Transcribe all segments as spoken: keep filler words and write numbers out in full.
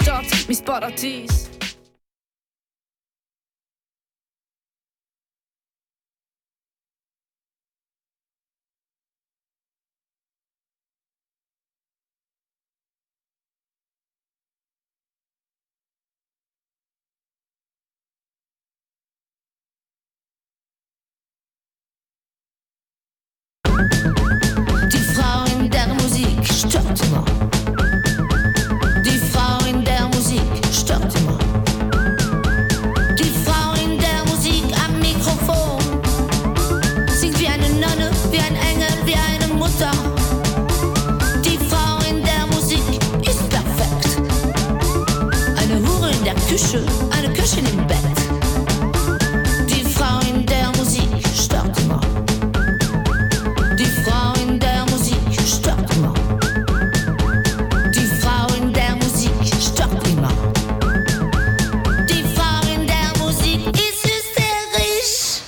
Stadt, mein Paradies. Die Frau in der Musik stört immer. Die Frau in der Musik stört immer. Die Frau in der Musik am Mikrofon singt wie eine Nonne, wie ein Engel, wie eine Mutter. Die Frau in der Musik ist perfekt. Eine Hure in der Küche, eine Köchin im Bett. Die Frau in der Musik stört immer. Die Frau in der Musik stört immer. Die Frau in der Musik stört immer. Die Frau in der Musik ist hysterisch.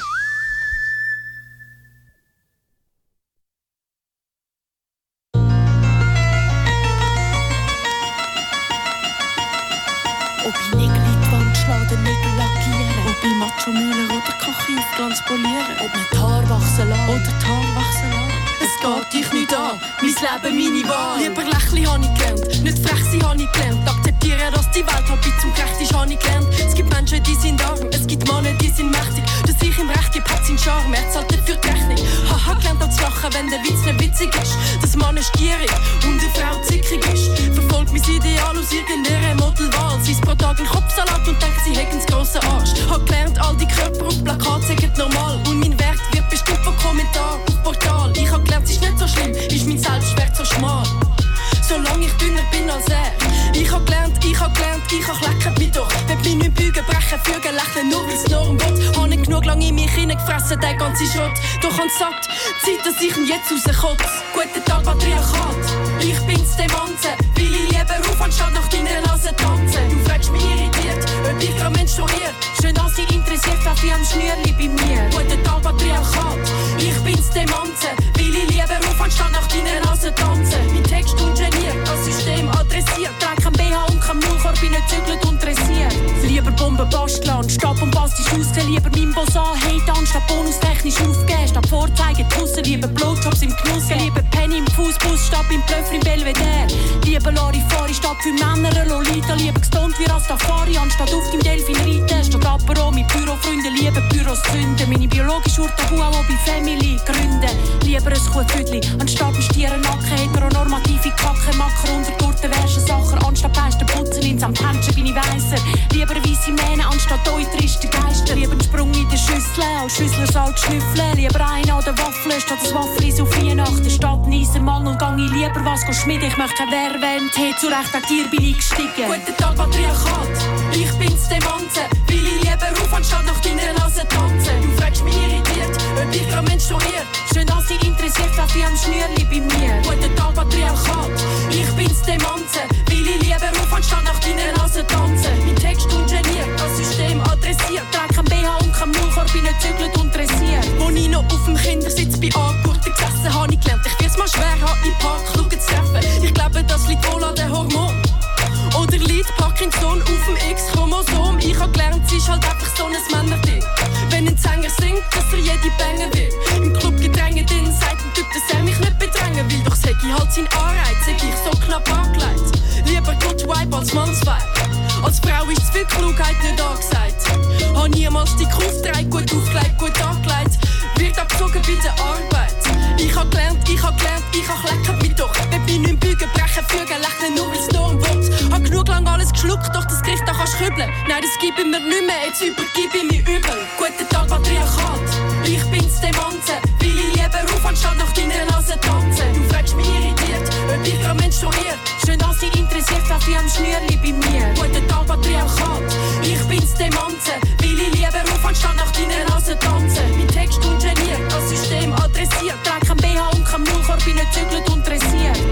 Ob ich Nägel in die Wand schlage, den Nägel lackieren. Ob ich Macho Müller oder Koche auf Glanz polieren. Ob mir die Haare wachsen lassen oder die Haare wachsen lassen. Es geht dich nicht an, mein Leben, meine Wahl. Lieber lächeln habe ich gelernt, nicht frech sein habe ich gelernt. Akzeptieren, dass die Welt halt zum Gerecht ist, habe ich gelernt. Es gibt Menschen, die sind arm, es gibt Männer, die sind mächtig. Dass ich im Recht gebe, hat seinen Charme, er zahlt dafür die Rechnung. Haha, gelernt auch zu lachen, wenn der Witz nicht witzig ist. Dass Mann ist gierig und eine Frau zickig ist. Verfolgt mein Ideal aus irgendeiner Modelwahl. Sie isst pro Tag einen Kopfsalat und denkt, sie hätten einen grossen Arsch. Hab gelernt, all die Körper auf Plakat sagen normal. Und mein Wert wird bestimmt von Kommentaren auf Portal. Ich hab gelernt, es ist nicht so schlimm, ist mein Selbstwert so schmal. Solange ich dünner bin als er. Ich hab gelernt, ich hab gelernt, ich hab lecken mich doch. Wenn mich nicht bügen, brechen, fügen, lächeln, nur weil's Norm wird. Hab nicht genug lang in mich hineingefressen, der ganze Schrott. Doch han satt, Zeit, dass ich ihn jetzt rauskotze. Guten Tag, Patriarchat. Ich bin's, dem Manzen. Will ich lieber auf, anstatt nach deiner Nase tanzen. Du fragst mich irritiert, ob ich grad menstruiert. Schön, dass sie interessiert, was ich am Schnürli bei mir. Guten Tag, Patriarchat. Ich bin's, dem Manzen. Will ich lieber auf, anstatt nach deiner Nase tanzen. Mein Text ungeniert, das System adressiert. Trag kein B H und kein Maulkorb, bin nicht zügelt und dressiert. Lieber Bomben basteln, statt bombastisch aussehen. Lieber meinem Boss anhaten, anstatt bonustechnisch aufgeben. Statt vorzeigen, draussen lieber Blowjobs im Genuss. Lieber Penny im Fußbus, statt beim Blöffer im Belvedere. Lieber Larifari, statt für Männer eine Lolita. Lieber gestoned wie Rastafari, anstatt auf dem Delfin reiten. Statt Apero mit Bürofreunden, lieber Büros zünden. Meine biologische Urtabu auch bei Family gründen. Lieber ein Kuhfüdli, anstatt ein Stierennacken. Heteronormative Kacke, Macker unter Gurten, Sacher. Anstatt Beisten putzen, ins am Händchen bin ich weiser. Lieber weisse Mähne, anstatt euch triste Geister. Lieber einen Sprung in der Schüssel, auch Schüssler Salz schnüffeln. Lieber einen an der Waffel, statt das Waffeleis auf Weihnachten. Statt ein Eisermann und gang ich lieber was schmieden. Ich möchte kein Wer, wenn Tee zurecht an dir bin ich gestiegen. Guten Tag, Patriarchat. Ich bin's, dem Manzen. Will ich lieber auf, anstatt nach deiner Nase tanzen. Du fragst mich irritiert, ob ich grad menstruiert. Schön, dass sie interessiert, was ich am Schnürli bei mir. Guten Tag, Patriarchat. Ich bin's, dem Manzen. Will ich lieber auf, anstatt nach deiner Nase tanzen. Mein Text ungeniert, das System adressiert. Trag kein B H und kein Maulkorb, bin nicht zügelt und dressiert. Wo ich noch auf dem Kindersitz bei Angurten gesessen habe, ich gelernt, ich wir's mal schwer haben, im Park schauen zu treffen. Ich glaube, das liegt wohl an den Hormonen. Oder liegt Parkinson auf dem X-Chromosom. Ich hab gelernt, es ist halt einfach so ein Männerding. Wenn ein Sänger singt, dass er jede Bänge will. Im Club gedrängt, dann sagt ein Typ, dass er mich nicht bedrängen will. Doch sag ich halt seinen Anreiz, sag ich so knapp angelegt. Lieber Good Vibe als Mannsweib. Als Frau ist zu viel Klugheit nicht angesagt. Hab niemals die Kuh aufgetragen, gut aufgelegt, gut angelegt. Wird abgezogen bei der Arbeit. Ich hab gelernt, ich hab gelernt, ich hab lecken mich doch. Wenn ich nicht bügen, brechen, fügen, lächeln, nur weil's Norm wird. Hab genug lang alles geschluckt, doch das Gericht da kannst kübeln. Nein, das gib ich mir nicht mehr, jetzt übergib ich mich übel. Guten Tag, Patriarchat. Ich bin's, dem Manzen. Will ich lieber auf, anstatt nach deiner Nase tanzen. Du fragst mich irritiert, ob ich grad menstruiert. Schön, dass sie interessiert, was ich am Schnürli bei mir. Guten Tag, Patriarchat. Ich bin's, dem Manzen. Will ich lieber auf, anstatt nach deiner Nase tanzen. Mein Text ungeniert, das System adressiert. Trag kein B H und kein Maulkorb, bin nicht zügelt und dressiert. Ich bin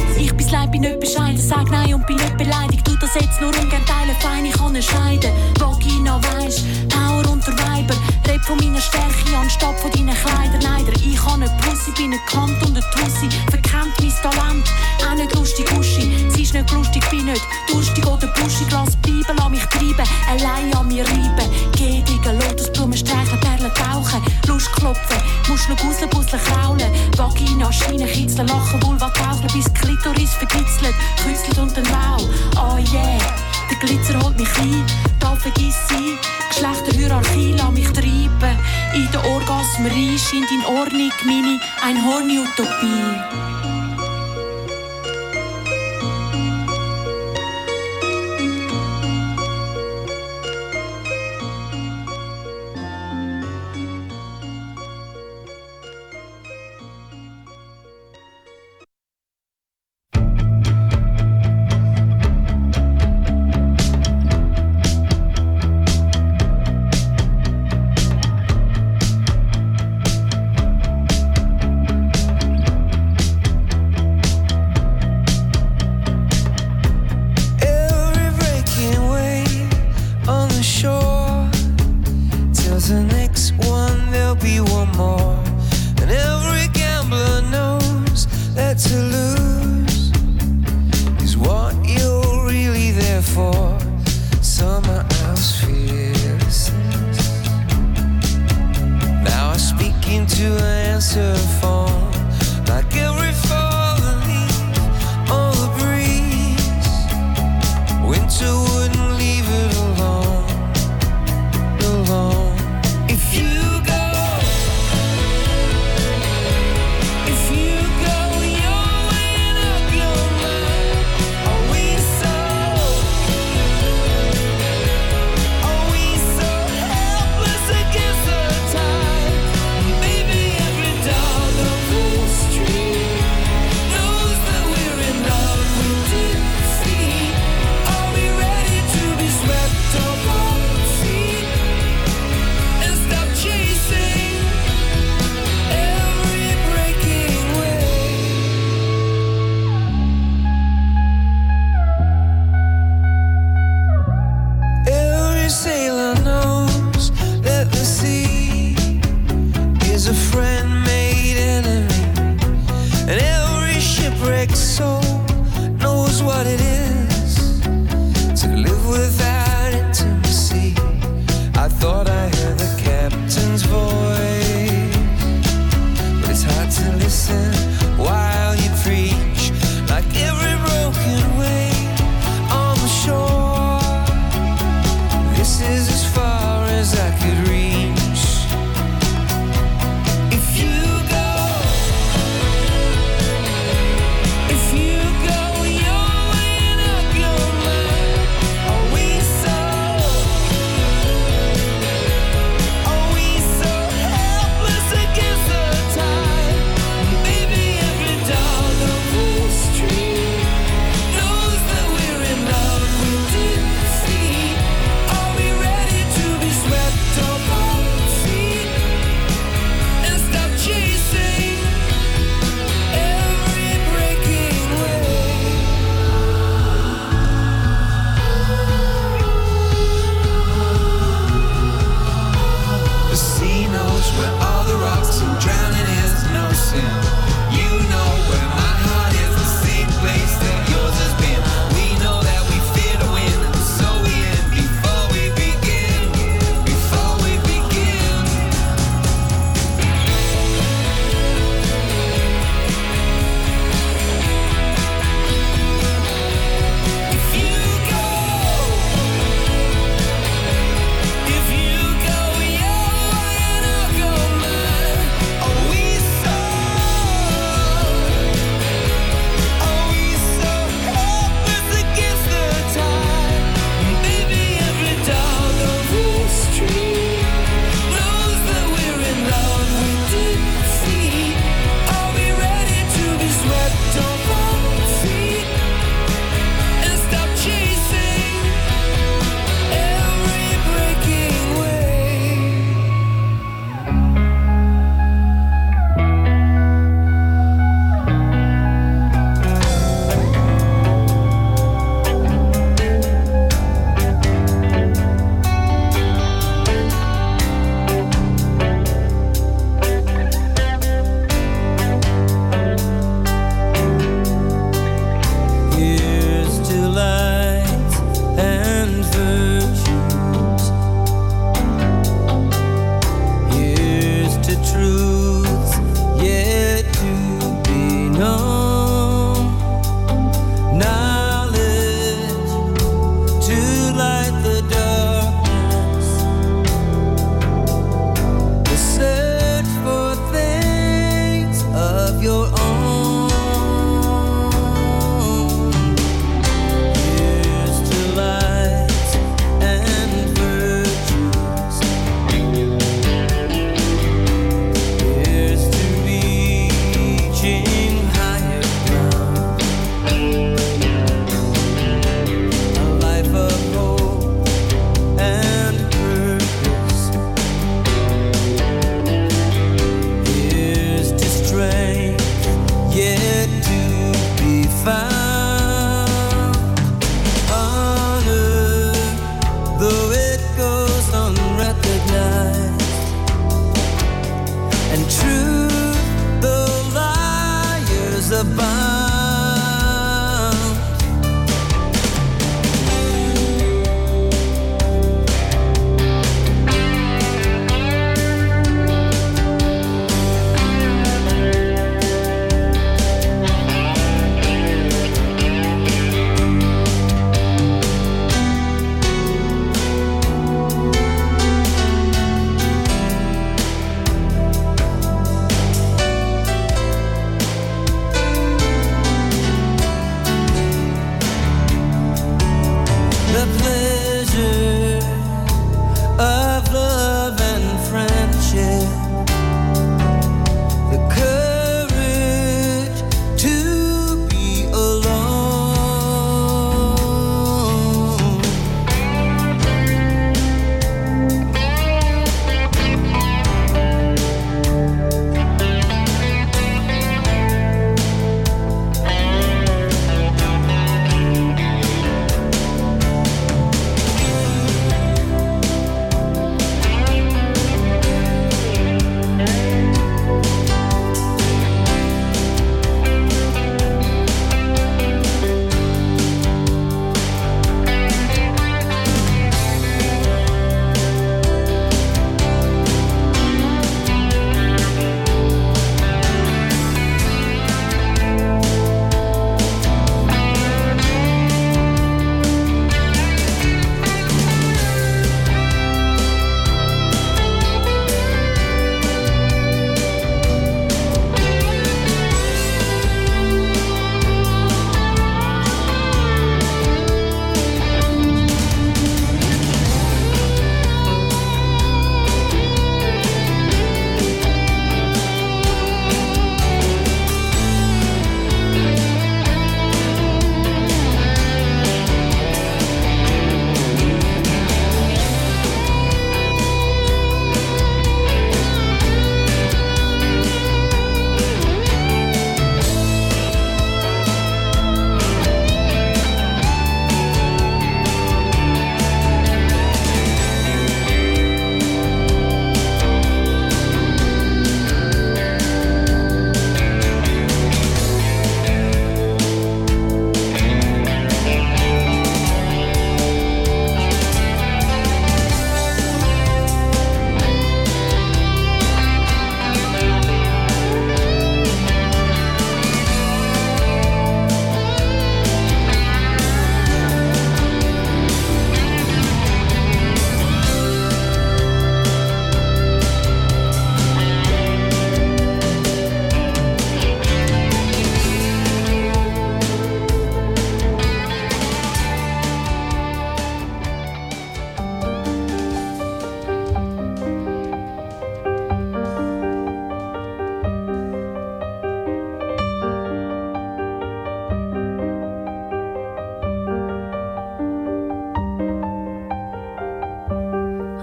Mein Leib bin nicht bescheiden, sag nein und bin nicht beleidigt. Du das jetzt nur ungern teilen, fein, ich kann entscheiden. Vagina weisst, Power unter Weiber. Red von meiner Stärke anstatt von deinen Kleidern. Leider, ich kann nicht Pussy, bin nicht Kant und eine Tussi. Verkennt mein Talent, auch nicht lustig, Uschi. Sie ist nicht lustig, bin nicht durstig oder buschig. Lass bleiben, lass mich treiben, allein an mir reiben. Geh, Digga, Lotusblumen streicheln, Perlen tauchen. Lust klopfen, Muscheln, Gusseln, Busseln kraulen. Vagina, Schienen, kitzeln, lachen, Vulva taufeln, bis Klitoris verkitzelt, küsselt und dann wow. Oh yeah, der Glitzer holt mich ein, da vergiss sie. Geschlechterhierarchie, lass mich treiben. In der Orgasmerie scheint in Ordnung meine Einhorn-Utopie. Baby, every dog on the street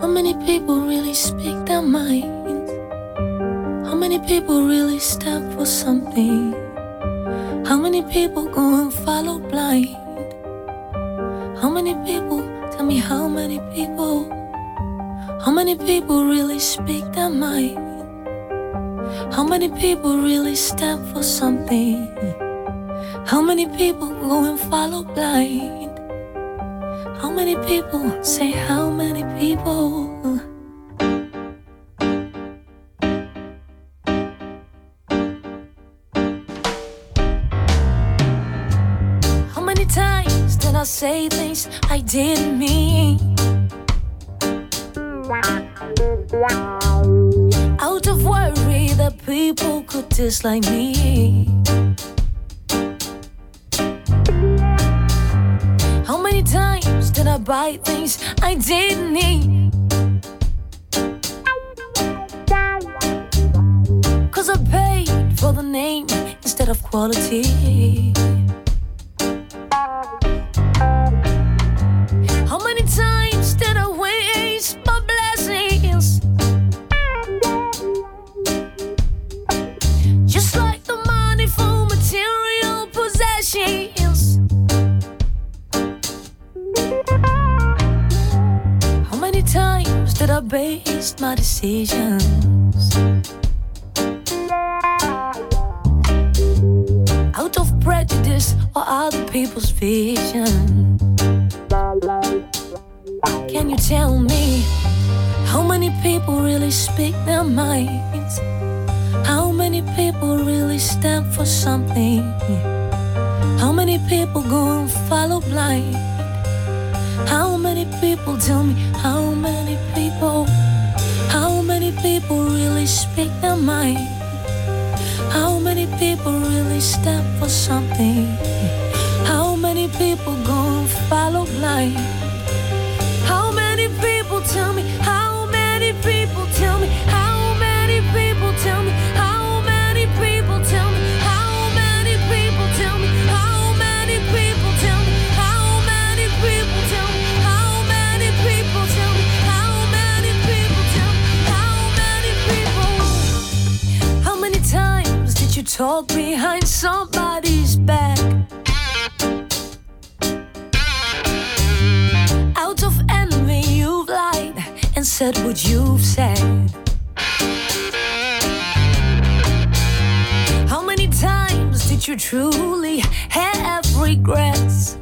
How many people really speak their mind? How many people really stand for something? How many people go and follow blind? How many people, tell me how many people? How many people really speak their mind? How many people really stand for something? How many people go and follow blind? How many people say how many people? How many times did I say things I didn't mean? Out of worry that people could dislike me. How many times did I buy things I didn't need? Cause I paid for the name instead of quality. How many times did I waste my blessings? Just like the money for material possessions. How many times did I base my decisions out of prejudice or other people's vision? Can you tell me how many people really speak their minds? How many people really stand for something? How many people go and follow blind? How many people, tell me how many people? How many people really speak their mind? How many people really stand for something? How many people go and follow blind? How many people, tell me how many people, tell me how many people, tell me how many people, tell me how many people, tell me how many people, tell me how many people, tell me how many people, tell me how many people, tell me how many people. How many times did you talk behind somebody's back? Out of envy you've lied and said what you've said. How many times did you truly have regrets?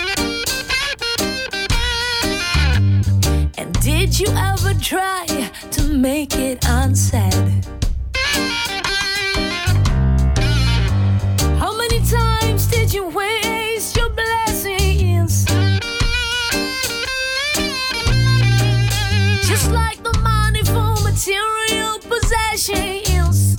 And did you ever try to make it unsaid? How many times did you waste your blessings? Just like the money for material possessions.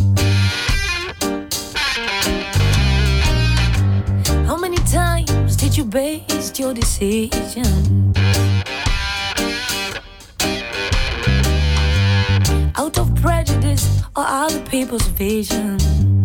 How many times did you base your decision out of prejudice or other people's visions?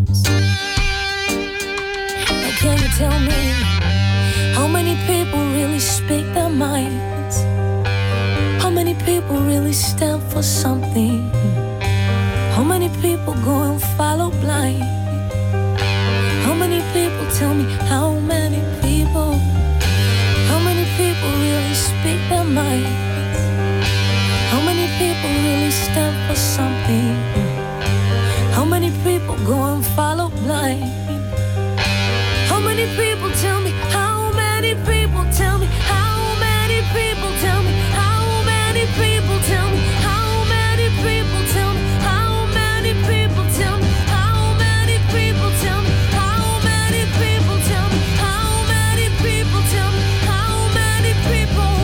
Now can you tell me how many people really speak their minds? How many people really stand for something? How many people go and follow blind? How many people, tell me how many people? How many people really speak their minds? How many people really stand for something? How many people go and follow blind? How many people, tell me how many people, tell me how many people, tell me how many people, tell me how many people, tell me how many people, tell me how many people, tell me how many people, tell me how many people, tell me how many people,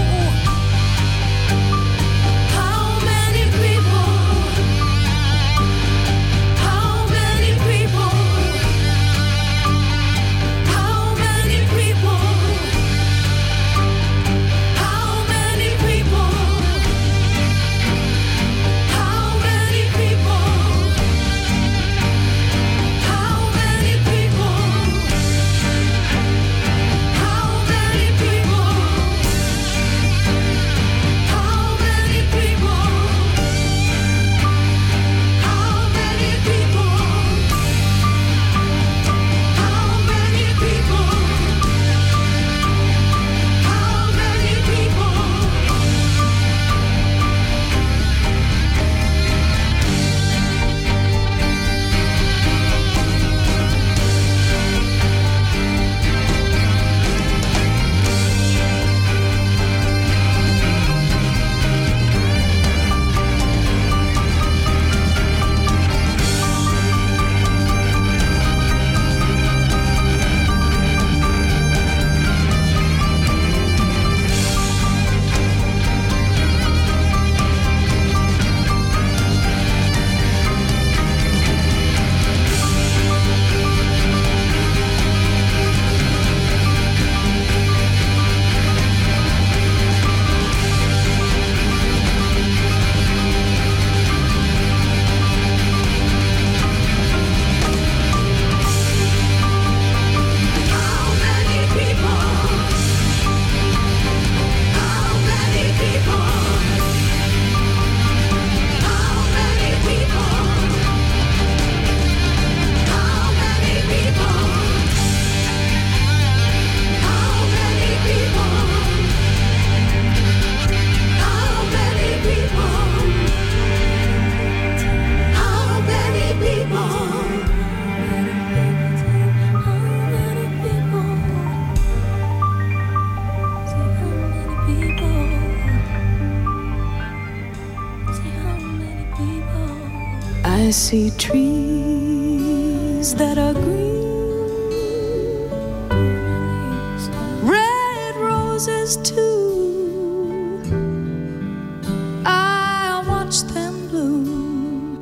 how many people, how many people. I see trees that are green, red roses too. I watch them bloom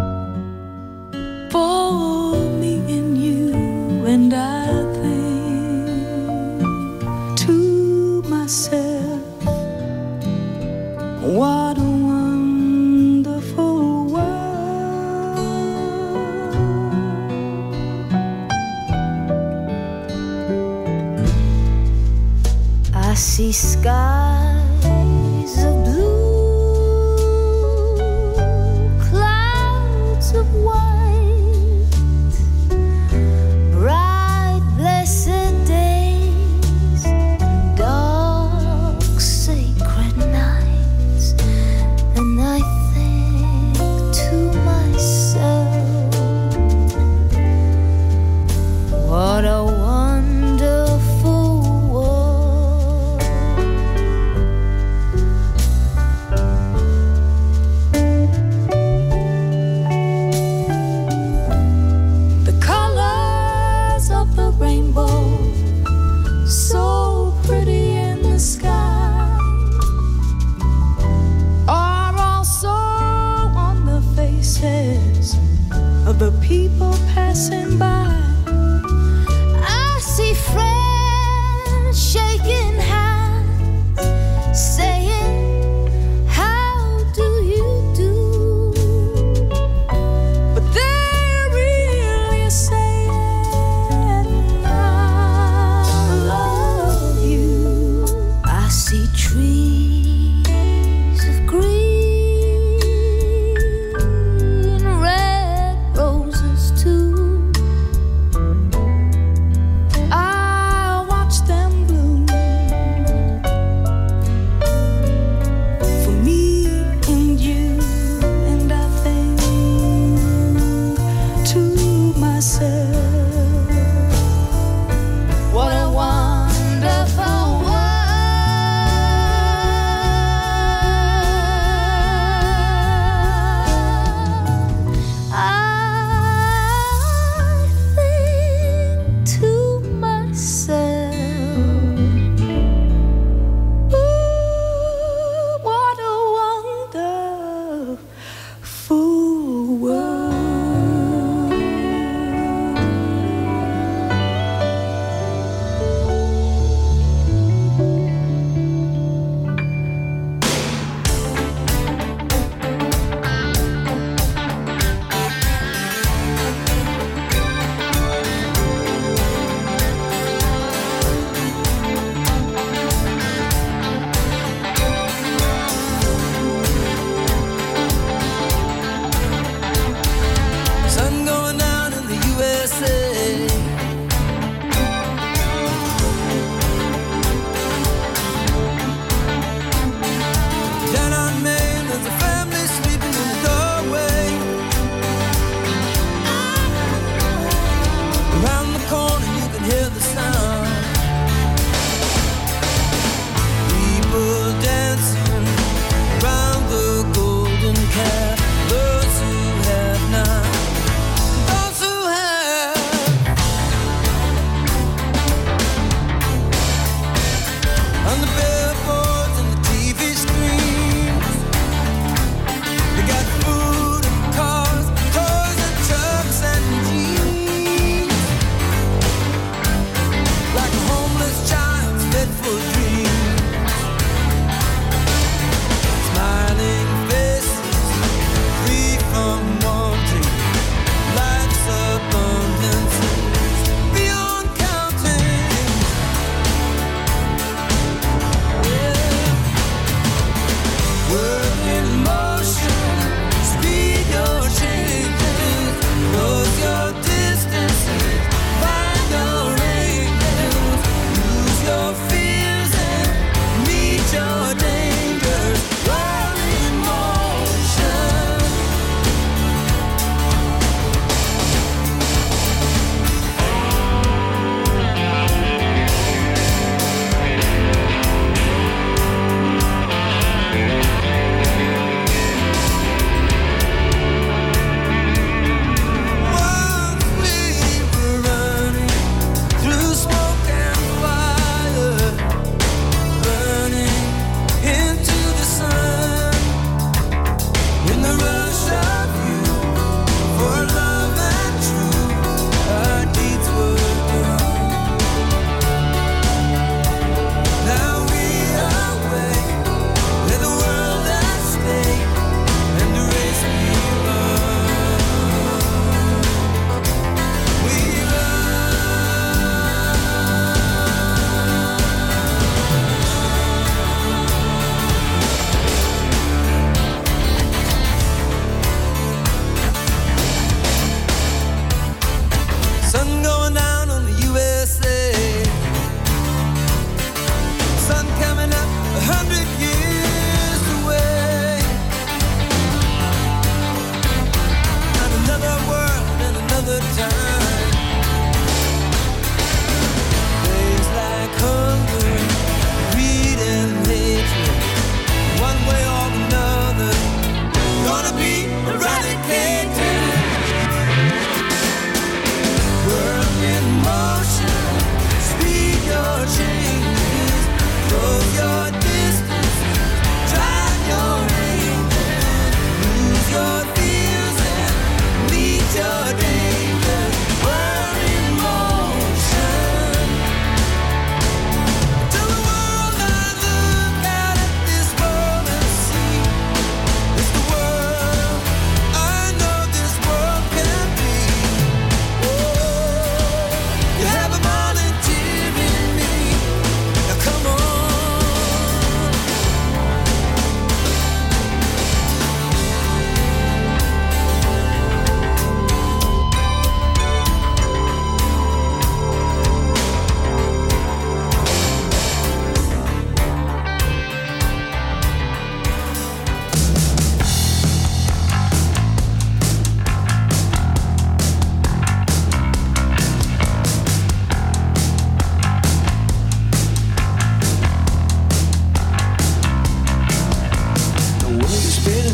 for me and you, and I think to myself, what a wonderful world. I see skies of blue, clouds of white, bright blessed days, dark sacred nights, and I think to myself, what a wonderful world. The colors of the rainbow, so pretty in the sky, are also on the faces of the people passing by. I see friends shaking hands, saying, how do you do? But they're really saying, I love you. I see trees of green, red roses too.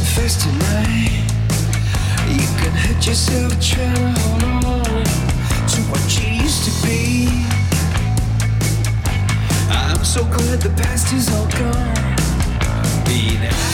face tonight. You can hurt yourself trying to hold on to what you used to be. I'm so glad the past is all gone. Be that